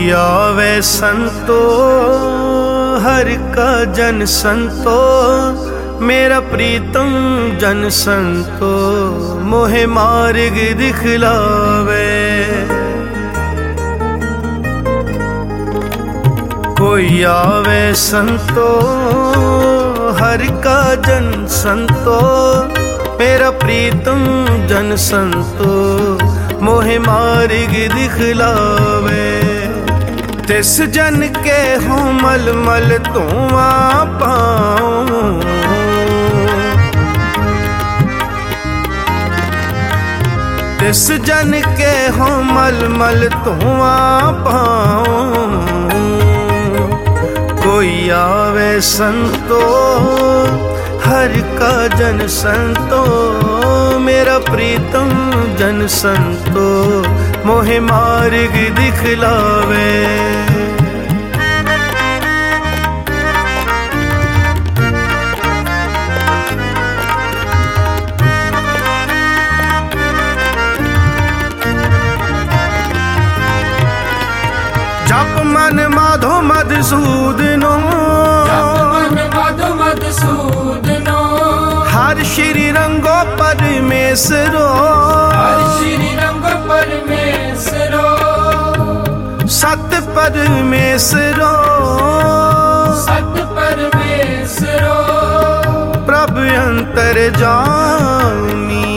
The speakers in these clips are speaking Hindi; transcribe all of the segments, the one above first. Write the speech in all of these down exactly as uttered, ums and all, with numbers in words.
आवे संतो हर का जन संतो, मेरा प्रीतम जन संतो मोहे मार्ग दिखलावे। कोई आवे संतो हर का जन संतो, मेरा प्रीतम जन संतो मोहे मार्ग दिखलावे। तिस जन के हो मल मल धुआं पाऊं, तिस जन के हो मल मल धुआं पाऊं। कोई आवे संतो हर का जन संतो, मेरा प्रीतम जन संतो मोहे मार्ग दिखलावे। जप मन माधो मधुसूदनो, हर श्री रंगो परमेश्वरो, हर श्री रंगो परमेश्वरो, सत परमेश्वरो, सत परमेश्वरो, प्रभु अंतर जामी।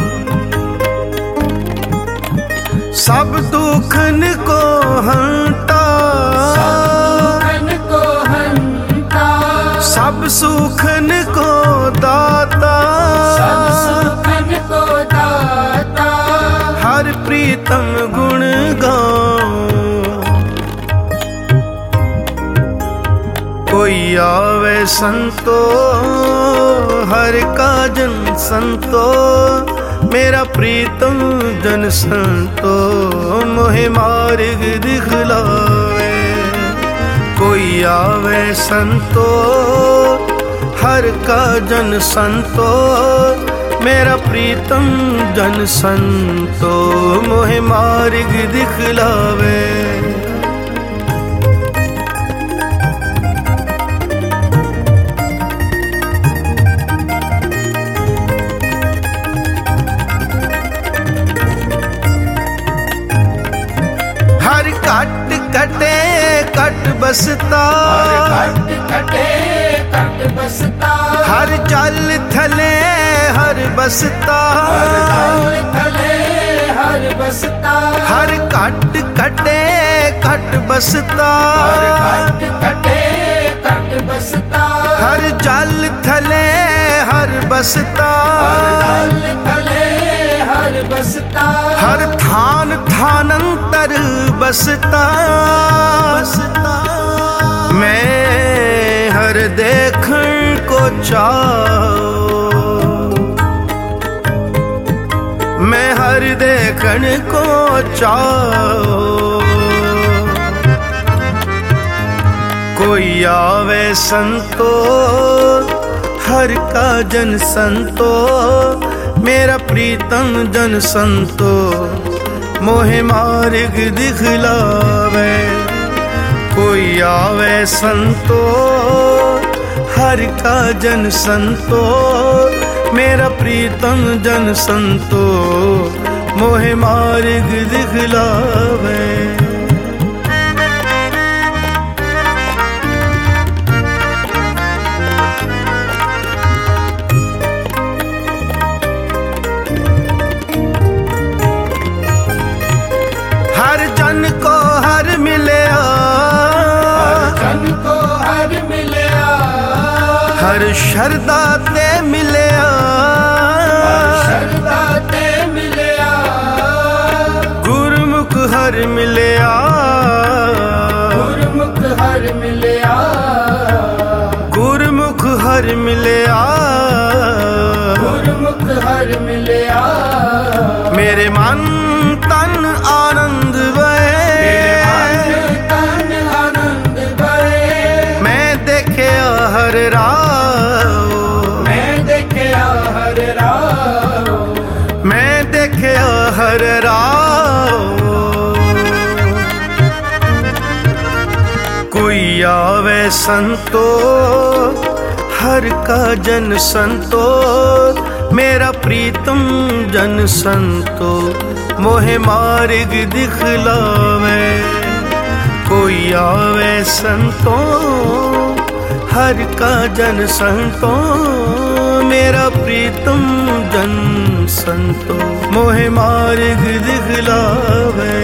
सब दुखन को हंता, सब दुखन को हंता, सब सुखन को दाता, सब सुखन को दाता। हर प्रीतम गुण गाऊं। कोई आवे संतो हर का जन संतो, मेरा प्रीतम जन संतो मोहे मार्ग दिखलावे। कोई आवे संतो हर का जन संतो, मेरा प्रीतम जन संतो मोहे मार्ग दिखलावे। हर कट कटे कट बसता, हर कट कटे कट बसता, हर जल थले हर बसता, हर जल थले हर बसता, हर कट कटे कट बसता, हर कट कटे कट बसता, हर जल थले हर बसता, हर जल थले हर बसता, हर थान थानंतर बसता, बसता। मैं हर देखण को चाहूं, मैं हर देखण को चाहूं। कोई आवे संतो हर का जन संतो, मेरा प्रीतम जन संतो मोहे मार्ग दिखलावे। कोई आवे संतो हर का जन संतो, मेरा प्रीतम जन संतो मोहे मार्ग दिखलावे। हर जन को हर मिलया, हर जन को हर मिलया, हर शरदा ते मिलया, हर शरदा ते मिलया, गुरमुख हर मिलया, गुरमुख हर मिलया, गुरमुख हर मिलया, गुरमुख हर मिलया। मेरे मन तन आनंद वहे, तन आनंद भरे, मैं देखया हर राव, मैं देखया हर राव, मैं देखया हर राव। आवे संतो हर का जन संतो, मेरा प्रीतम जन संतो मोहे मार्ग दिखलावे। कोई आवे संतो हर का जन संतो, मेरा प्रीतम जन संतो मोहे मार्ग दिखलावे।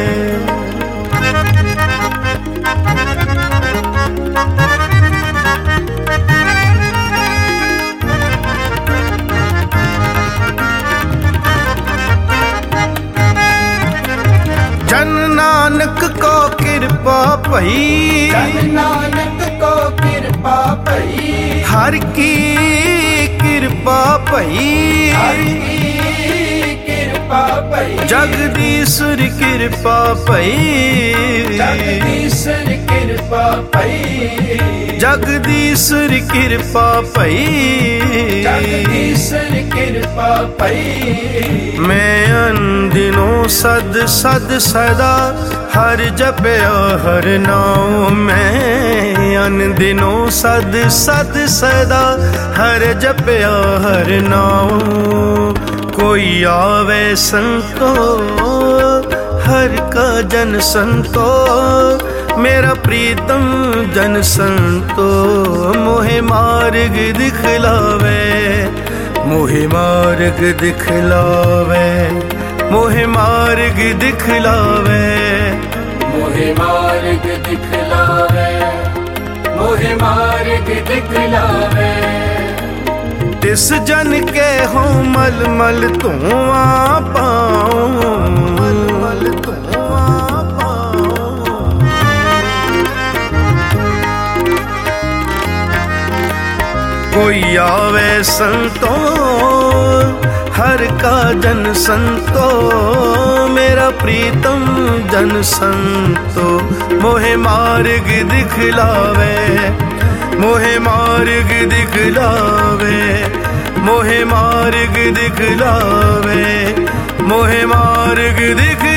जन नानक को कृपा भई, जन नानक को कृपा भई, हर की कृपा भई, हर की कृपा भई, जगदीश्वर कृपा भई, जगदीश्वर कृपा भई, जगदीश्वर कृपा भई, जगदीश्वर कृपा भई। मैं अनदिनों सद सद सदा हर जपया हर नाम में। अनदिनों सद सद सदा हर जपया हर नाम। कोई आवे संतो हर का जन संतो, मेरा प्रीतम जन संतो मोहे मार्ग दिखलावे। मोहे मार्ग दिखलावे, मोहे मार्ग दिखलावे, मोहे मार्ग दिखलावे, मोहे मार्ग दिखलावे। तिस जन के हो मल मल धुआं पाऊं, मल मल धुआं पाऊं। कोई आवे संतो हर का जन संतो, मेरा प्रीतम जन संतो मोहे मार्ग दिखलावे। मोहे मार्ग दिखलावे, मोहे मार्ग दिखलावे, मोहे मार्ग दिख